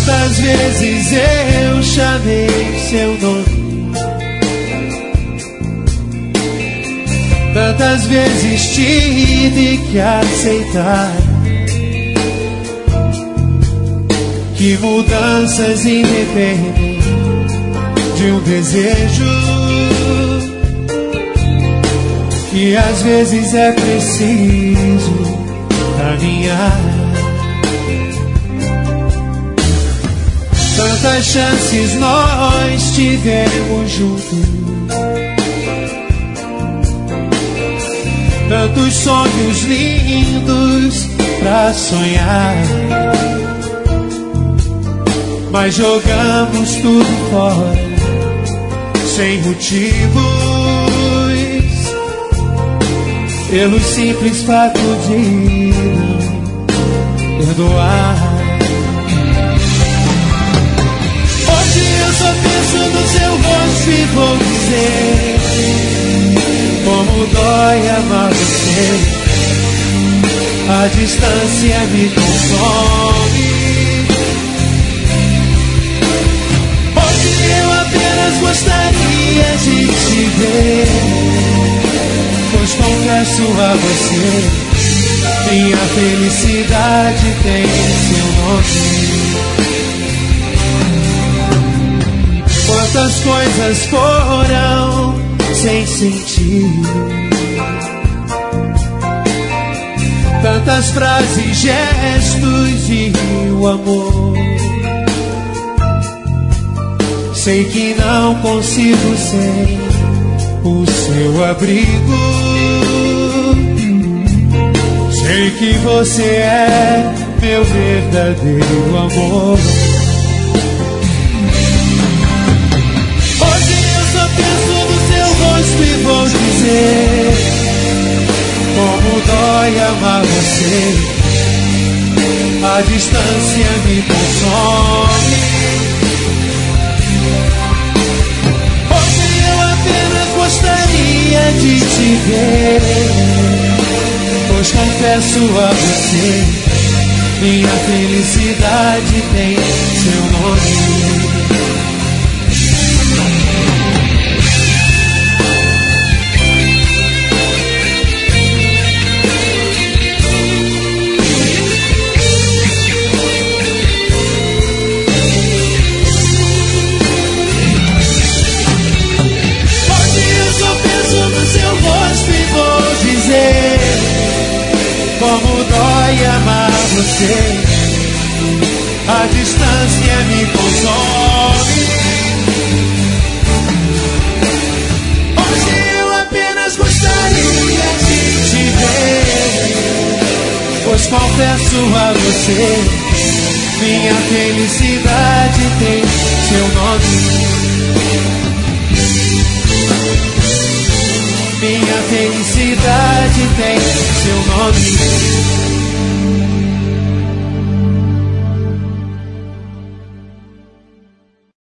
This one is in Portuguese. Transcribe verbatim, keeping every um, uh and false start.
Tantas vezes eu chamei seu nome, tantas vezes tive que aceitar que mudanças independem de um desejo, que às vezes é preciso caminhar. Tantas chances nós tivemos juntos, tantos sonhos lindos pra sonhar, mas jogamos tudo fora sem motivos, pelo simples fato de não perdoar. Hoje eu só penso no seu rosto e vou dizer como dói amar você. A distância me consome. Hoje eu apenas gostaria de te ver, pois confesso a você, minha felicidade tem seu nome. Quantas coisas foram sem sentido, tantas frases, gestos e o amor. Sei que não consigo sem o seu abrigo. Sei que você é meu verdadeiro amor. Hoje eu só penso no seu rosto e vou dizer como dói amar você. A distância me consome. Hoje eu apenas gostaria de te ver, pois confesso a você, minha felicidade tem seu nome. Como dói amar você, a distância me consome. Hoje eu apenas gostaria de te ver, pois confesso a você, minha felicidade tem seu nome. Minha felicidade